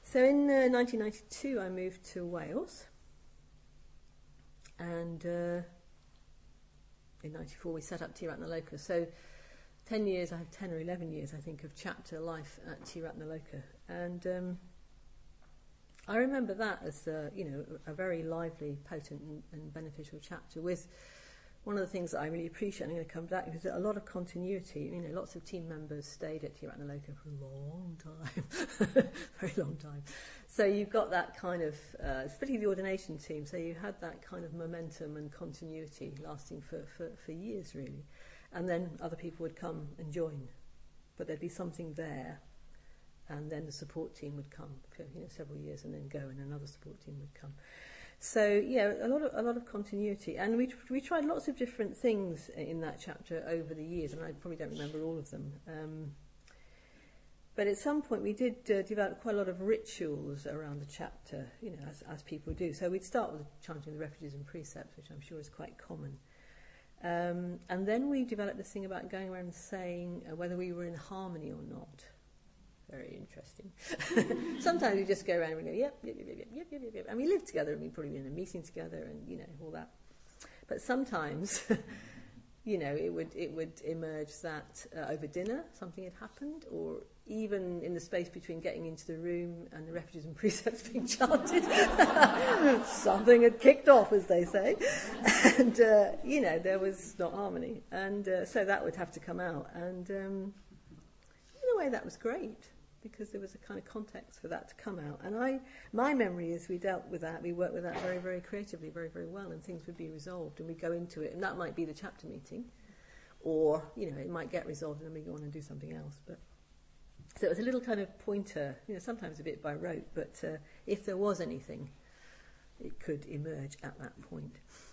So in 1992 I moved to Wales, and in 94 we set up T. Ratnaloka. So 10 years, I have 10 or 11 years I think of chapter life at T. Ratnaloka, and I remember that as a very lively, potent and beneficial chapter, with one of the things that I really appreciate, I'm going to come back, is that a lot of continuity. Lots of team members stayed at T. Ratnaloka for a long time, very long time. So you've got that kind of, especially the ordination team, so you had that kind of momentum and continuity lasting for years, really. And then other people would come and join, but there'd be something there, and then the support team would come for several years and then go, and another support team would come. So a lot of continuity, and we tried lots of different things in that chapter over the years, and I probably don't remember all of them. But at some point we did develop quite a lot of rituals around the chapter, as people do. So we'd start with chanting the refuges and precepts, which I'm sure is quite common. And then we developed this thing about going around saying whether we were in harmony or not. Very interesting. Sometimes we just go around and we go, yep, and we live together, and we probably be in a meeting together, and all that. But sometimes, it would emerge that over dinner something had happened, or even in the space between getting into the room and the refuges and precepts being chanted, something had kicked off, as they say, and there was not harmony, and so that would have to come out, and in a way that was great, because there was a kind of context for that to come out. And my memory is we dealt with that, we worked with that very, very creatively, very, very well, and things would be resolved, and we'd go into it, and that might be the chapter meeting, or, it might get resolved, and then we go on and do something else. But so it was a little kind of pointer, sometimes a bit by rote, but if there was anything, it could emerge at that point.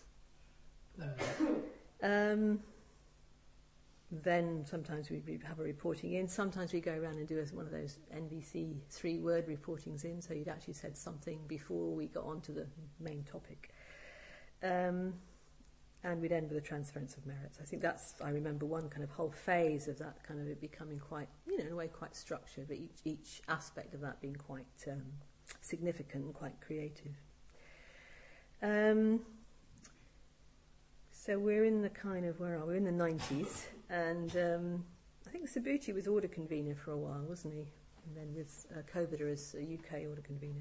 Then sometimes we have a reporting in. Sometimes we go around and do one of those NVC 3-word reportings in, so you'd actually said something before we got on to the main topic. And we'd end with a transference of merits. I think I remember one kind of whole phase of that kind of it becoming quite, in a way quite structured, but each aspect of that being quite significant and quite creative. So we're in the kind of, where are we? We're in the 90s. And I think Subhuti was order convener for a while, wasn't he? And then with Kovida as a UK order convener.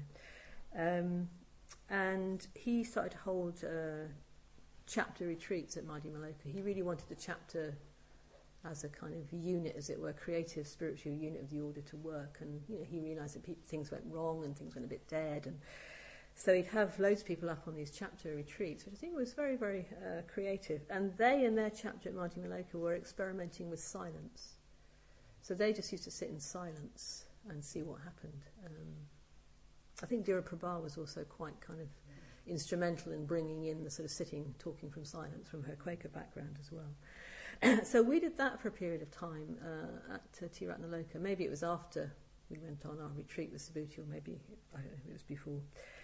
And he started to hold chapter retreats at Madhya Maloka. He really wanted the chapter as a kind of unit, as it were, creative, spiritual unit of the order to work. And he realised that things went wrong and things went a bit dead. And so he'd have loads of people up on these chapter retreats, which I think was very, very creative. And they, in their chapter at Madhya Maloka, were experimenting with silence. So they just used to sit in silence and see what happened. I think Dhira Prabha was also quite kind of instrumental in bringing in the sort of sitting, talking from silence from her Quaker background as well. So we did that for a period of time at T. Ratnaloka. Maybe it was after we went on our retreat with Subhuti, or maybe, I don't know, it was before.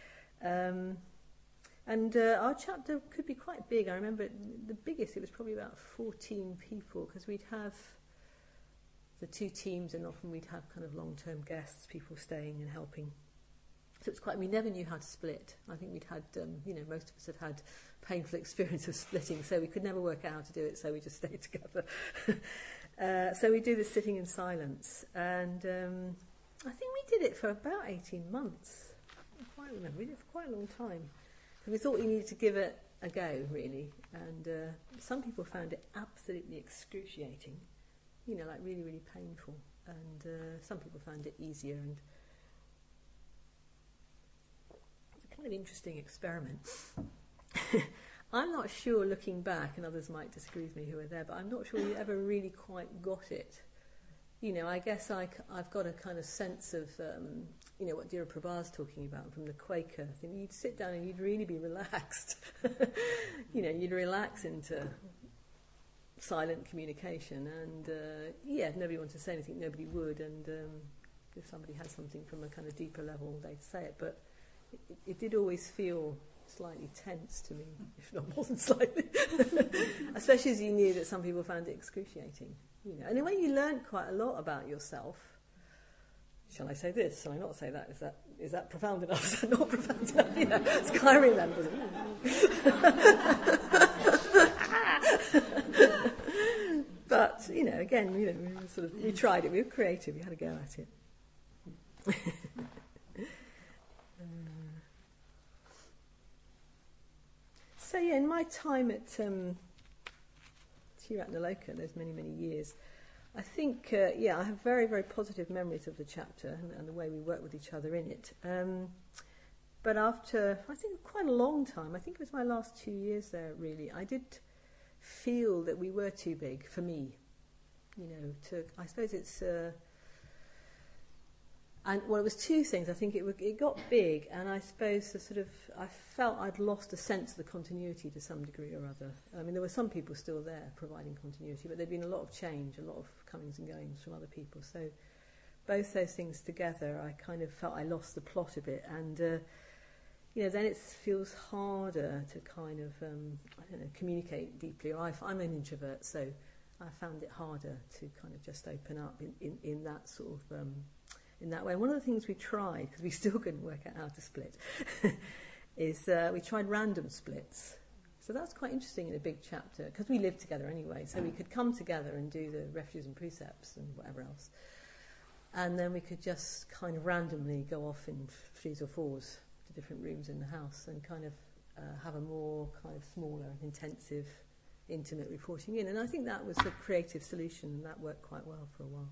And our chapter could be quite big. I remember the biggest, it was probably about 14 people, because we'd have the two teams, and often we'd have kind of long-term guests, people staying and helping. So it's quite, we never knew how to split. I think we'd had, most of us had had painful experience of splitting, so we could never work out how to do it, so we just stayed together. So we do this sitting in silence, and I think we did it for about 18 months. I can't remember, we did it for quite a long time. So we thought we needed to give it a go, really, and some people found it absolutely excruciating, like really, really painful, and some people found it easier, and it's a kind of interesting experiment. I'm not sure, looking back, and others might disagree with me who were there, but I'm not sure we ever really quite got it. I guess I've got a kind of sense of, what Dhira Prabha's talking about from the Quaker thing. You'd sit down and you'd really be relaxed. You'd relax into silent communication, and if nobody wanted to say anything, nobody would, and if somebody had something from a kind of deeper level, they'd say it, but it did always feel slightly tense to me, if not more than slightly, especially as you knew that some people found it excruciating. And in a way you learned quite a lot about yourself shall I say this? Shall I not say that? Is that profound enough? Is that not profound enough? You know, Sky remembers. But, you know, again, you know, we tried it. We were creative. We had a go at it. So, yeah, in my time at Tiratnaloka, those many, many years, I think, I have very, very positive memories of the chapter and the way we work with each other in it. But after, I think, quite a long time, I think it was my last 2 years there, really, I did feel that we were too big for me. You know, I suppose it's... it was two things. I think it got big, and I suppose I felt I'd lost a sense of the continuity to some degree or other. I mean, there were some people still there providing continuity, but there'd been a lot of change, a lot of comings and goings from other people. So both those things together, I kind of felt I lost the plot a bit, and then it feels harder to kind of communicate deeply. Or I'm an introvert, so I found it harder to kind of just open up in that sort of. In that way. And one of the things we tried, because we still couldn't work out how to split, is we tried random splits. So that's quite interesting in a big chapter, because we lived together anyway, so we could come together and do the refuges and precepts and whatever else. And then we could just kind of randomly go off in 3s or 4s to different rooms in the house and kind of have a more kind of smaller, intensive, intimate reporting in. And I think that was a creative solution, and that worked quite well for a while.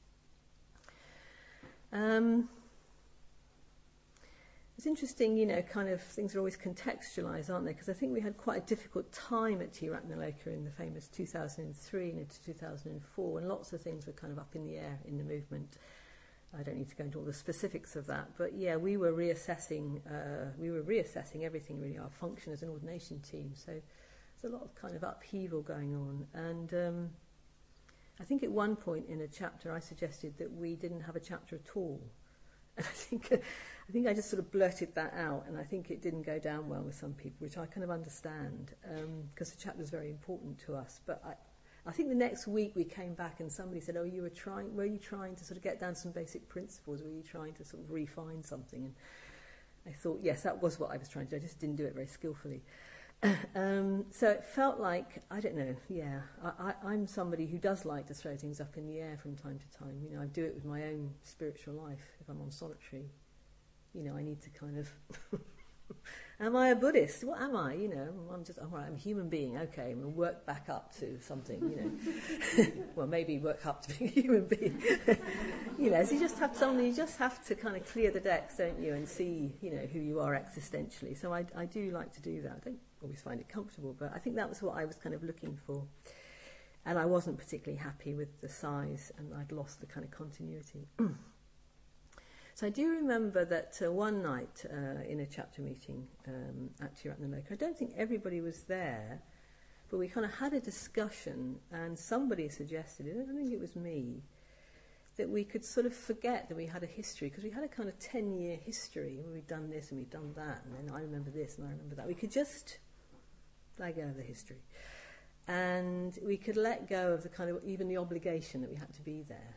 It's interesting, you know, kind of things are always contextualised, aren't they? Because I think we had quite a difficult time at Tiratnaloka in the famous 2003 and into 2004, and lots of things were kind of up in the air in the movement. I don't need to go into all the specifics of that, but yeah, we were reassessing everything really, our function as an ordination team. So there's a lot of kind of upheaval going on, and I think at one point in a chapter I suggested that we didn't have a chapter at all. And I think I just sort of blurted that out, and I think it didn't go down well with some people, which I kind of understand, because the chapter is very important to us. But I think the next week we came back and somebody said, were you trying to sort of get down some basic principles? Were you trying to sort of refine something? And I thought, yes, that was what I was trying to do. I just didn't do it very skillfully. So it felt like, I don't know, I'm somebody who does like to throw things up in the air from time to time. You know, I do it with my own spiritual life. If I'm on solitary, you know, I need to kind of... Am I a Buddhist? What am I? You know, I'm a human being. Okay, I'm going to work back up to something, you know. Well, maybe work up to being a human being. You know, so you just have to kind of clear the decks, don't you, and see, you know, who you are existentially. So I do like to do that. I don't always find it comfortable, but I think that was what I was kind of looking for. And I wasn't particularly happy with the size, and I'd lost the kind of continuity. So I do remember that one night in a chapter meeting at Tiratnaloka, I don't think everybody was there, but we kind of had a discussion, and somebody suggested, I don't think it was me, that we could sort of forget that we had a history, because we had a kind of 10-year history, where we'd done this and we'd done that, and then I remember this and I remember that. We could just let go of the history. And we could let go of the kind of, even the obligation that we had to be there.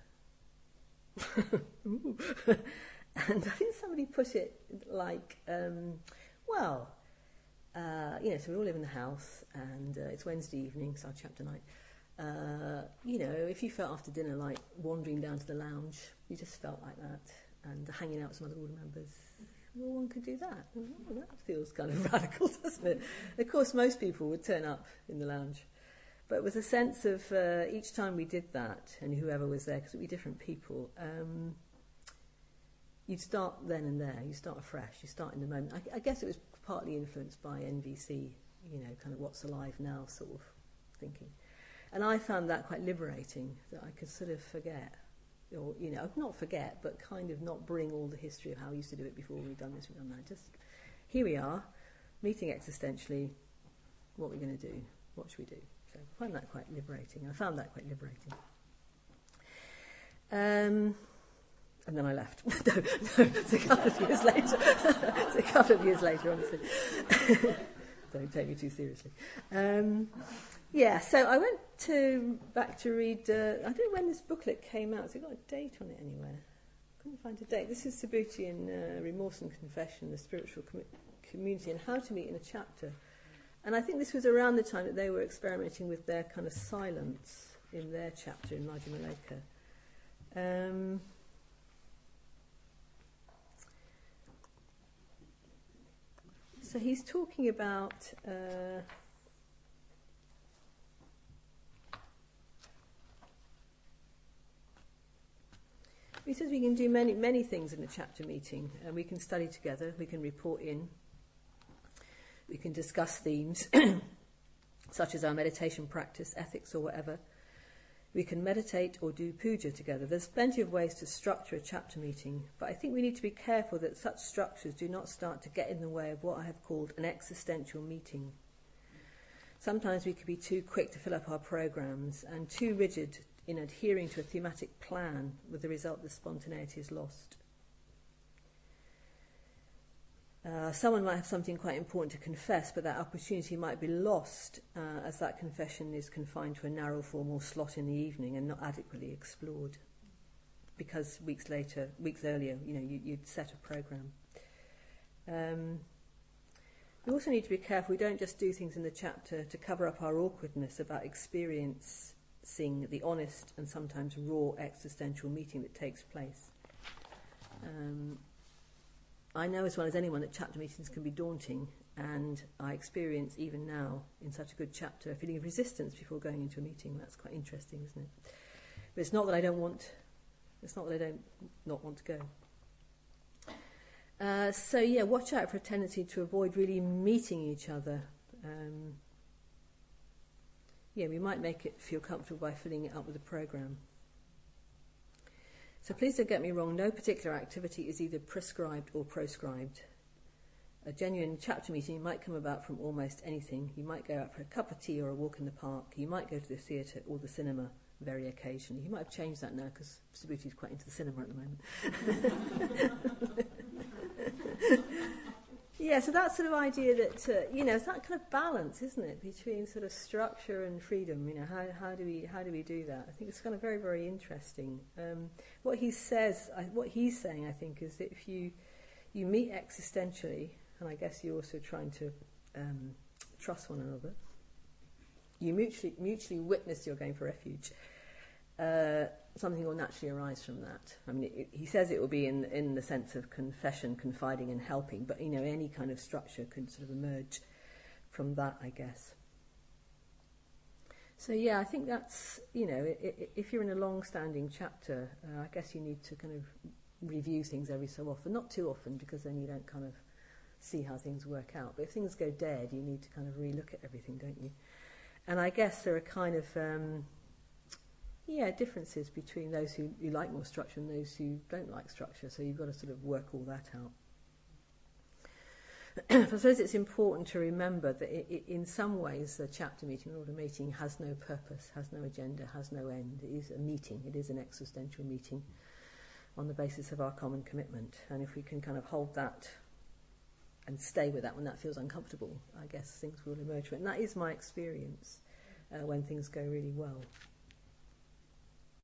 And I think somebody put it like, you know, so we all live in the house, and it's Wednesday evening, it's our chapter night. You know, if you felt after dinner like wandering down to the lounge, you just felt like that, and hanging out with some other order members, well, one could do that. Well, that feels kind of radical, doesn't it? Of course, most people would turn up in the lounge. But it was a sense of each time we did that, and whoever was there, because it would be different people, you'd start then and there, you start afresh, you start in the moment. I guess it was partly influenced by NVC, you know, kind of what's alive now sort of thinking. And I found that quite liberating, that I could sort of forget, or, you know, not forget, but kind of not bring all the history of how we used to do it before, we've done this, we've done that. Just, here we are, meeting existentially, what we're going to do, what should we do? So I find that quite liberating. I found that quite liberating. And then I left. No, it's a couple of years later. It's a couple of years later, honestly. Don't take me too seriously. So I went back to read, I don't know when this booklet came out. Has it got a date on it anywhere? couldn't find a date. This is Subhuti in Remorse and Confession, the Spiritual Community, and How to Meet in a Chapter. And I think this was around the time that they were experimenting with their kind of silence in their chapter in Majjhima Loka. So he's talking about he says we can do many things in a chapter meeting, and we can study together, we can report in, we can discuss themes such as our meditation practice, ethics or whatever. We can meditate or do puja together. There's plenty of ways to structure a chapter meeting, but I think we need to be careful that such structures do not start to get in the way of what I have called an existential meeting. Sometimes we can be too quick to fill up our programs and too rigid in adhering to a thematic plan, with the result that spontaneity is lost. Someone might have something quite important to confess, but that opportunity might be lost as that confession is confined to a narrow formal slot in the evening and not adequately explored, because weeks earlier, you'd set a programme. We also need to be careful we don't just do things in the chapter to cover up our awkwardness about experiencing the honest and sometimes raw existential meeting that takes place. I know as well as anyone that chapter meetings can be daunting, and I experience even now in such a good chapter a feeling of resistance before going into a meeting. That's quite interesting, isn't it? But it's not that I don't want to go. So watch out for a tendency to avoid really meeting each other. We might make it feel comfortable by filling it up with a programme. So please don't get me wrong, no particular activity is either prescribed or proscribed. A genuine chapter meeting might come about from almost anything. You might go out for a cup of tea or a walk in the park. You might go to the theatre or the cinema very occasionally. You might have changed that now because Subhuti is quite into the cinema at the moment. So that sort of idea that, it's that kind of balance, isn't it, between sort of structure and freedom. How do we do that? I think it's kind of very, very interesting. What he's saying, I think, is that if you meet existentially, and I guess you're also trying to trust one another, you mutually witness you're going for refuge. Something will naturally arise from that. I mean, he says it will be in the sense of confession, confiding and helping, but, any kind of structure could sort of emerge from that, I guess. So, I think that's, if you're in a long-standing chapter, I guess you need to kind of review things every so often. Not too often, because then you don't kind of see how things work out. But if things go dead, you need to kind of relook at everything, don't you? And I guess there are kind of... differences between those who like more structure and those who don't like structure, so you've got to sort of work all that out. I suppose it's important to remember that in some ways the chapter meeting, order meeting, has no purpose, has no agenda, has no end. It is a meeting, it is an existential meeting on the basis of our common commitment, and if we can kind of hold that and stay with that when that feels uncomfortable, I guess things will emerge from it. And that is my experience when things go really well.